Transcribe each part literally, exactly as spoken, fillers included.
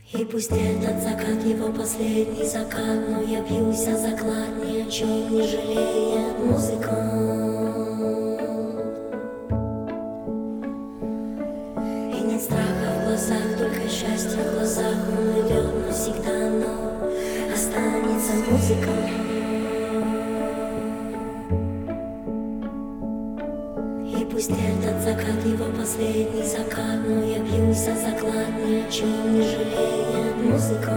И пусть этот закат его последний закат, но я бьюсь о заклад, ни о чем не жалеет музыкант. И нет страха в глазах, только счастье в глазах. Он идет навсегда, но останется музыка. И пусть этот закат его последний закат, но я бьюсь о заклад, ни о чем не жалеет музыка.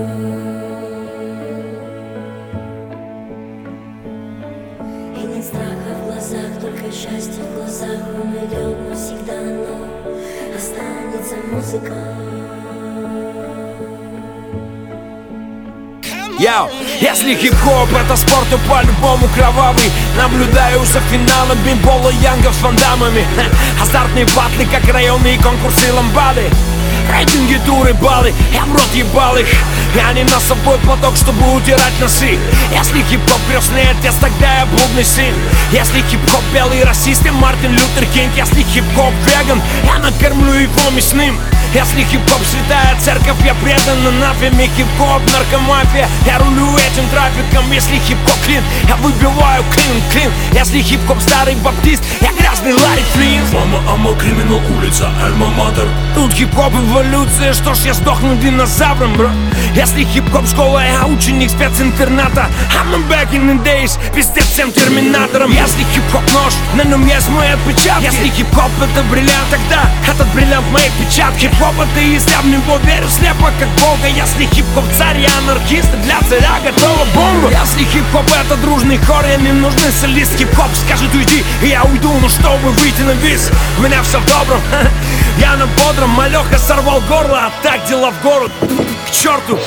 И нет страха в глазах, только счастье в глазах. Он идет навсегда, но останется музыка. Йоу, если хип-хоп это спорт, то по-любому кровавый. Наблюдаю за финалом бейсбола Янга с вандамами. Азартные батлы, как районные конкурсы ламбады. Рейтинги, туры, баллы, я в рот ебал их. И они на собой платок, чтобы утирать носы. Если хип-хоп крестный отец, тогда я блудный сын. Если хип-хоп белый расист, я Мартин Лютер Кинг. Если хип-хоп веган, я накормлю его мясным. Если хип-хоп святая церковь, я предан анафеме. Хип-хоп наркомафия, я рулю этим трафиком. Если хип-хоп клин, я выбиваю клин-клин. Если хип-хоп старый баптист, я грязный Ларри Флинн. Мама, ама, криминал, улица, альма-матер. Тут хип-хоп эволюция, что ж я сдохну динозавром, бро. Если хип-хоп школа, я ученик специнтерната. I'm back in the days, пиздец всем терминаторам. Если хип-хоп нож, на нем есть мои отпечатки. Если хип-хоп это бриллиант, тогда этот бриллиант в моей печатке. Хип-хоп это если я в него верю слепо как Бога. Если хип-хоп царь, я анархист, для царя готова бомба. Если хип-хоп это дружный хор, я не нужный солист. Хип-хоп скажет уйди, и я уйду, ну чтобы выйти на вис. У меня все в добром, я на бодром. Малеха сорвал горло, а так дела в город. К черту.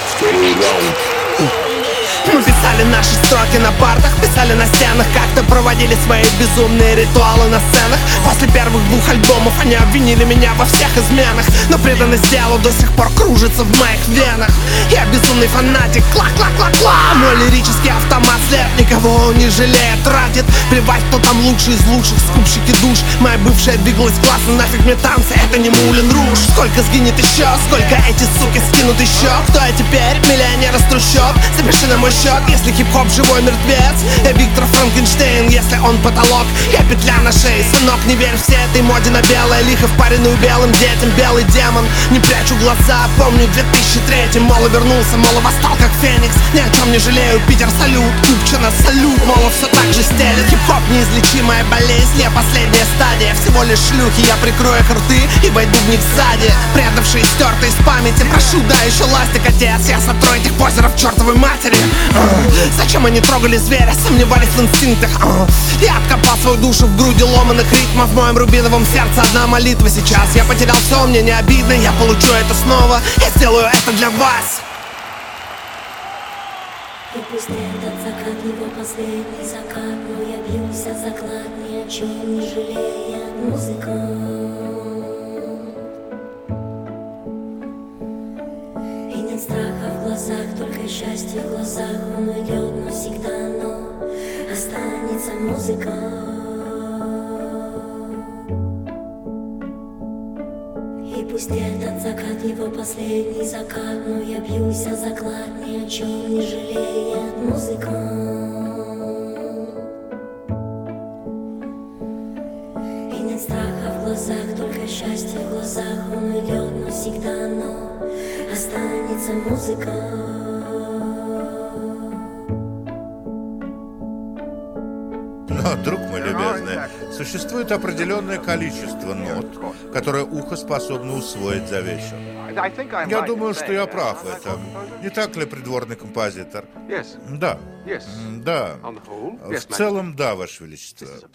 Мы писали наши строки на партах, писали на стенах, как-то проводили свои безумные ритуалы на сценах. После первых двух альбомов они обвинили меня во всех изменах, но преданность делу до сих пор кружится в моих венах. Я безумный фанатик, кла-кла-кла-кла. Мой лирический автомат след никого не жалеет, тратит. Плевать, кто там лучший из лучших, скупщики душ. Моя бывшая двигалась классно, нафиг мне танцы, это не Мулен Руж. Сколько сгинет еще, сколько эти суки скинут еще. Кто я теперь? Миллионер из трущоб. Запиши на мой счет, если хип-хоп живой мертвец. Я Виктор Франкенштейн, если он потолок, я петля на шее. Сынок, не верь всей этой моде на белое лихо, впаренную белым детям, белый демон. Не прячу глаза, помню две тысячи третий. Моло вернулся, моло восстал как феникс. Ни о чем не жалею, Питер салют, Купчино салют. Моло все так же стелет. Хип-хоп неизлечимая болезнь, я последняя стадия. Всего лишь шлюхи, я прикрою их рты и войду в них сзади. Предавшие, стертые из памяти, прошу, да еще ластик, отец. Я сотру этих позеров чертовой матери. Зачем они трогали зверя, сомневались в инстинктах? Я откопал свою душу в груди ломаных ритмов. В моем рубиновом сердце одна молитва сейчас. Я потерял все, мне не обидно, я получу это снова. Я сделаю это для вас. И пусть этот закат его последний закат, но я бьюсь о заклад, ни о чем не жалеет музыка. И нет страха в глазах, только счастье в глазах. Он уйдет навсегда, но останется музыка. И пусть этот закат его последний закат, но я бьюсь о заклад, ни о чем не жалеет музыка. И нет страха в глазах, только счастье в глазах. Он уйдет навсегда, но останется музыка. Но, друг мой любезный, существует определенное количество нот, которое ухо способно усвоить за вечер. Я думаю, что я прав в этом. Не так ли, придворный композитор? Да. Да. В целом, да, Ваше Величество.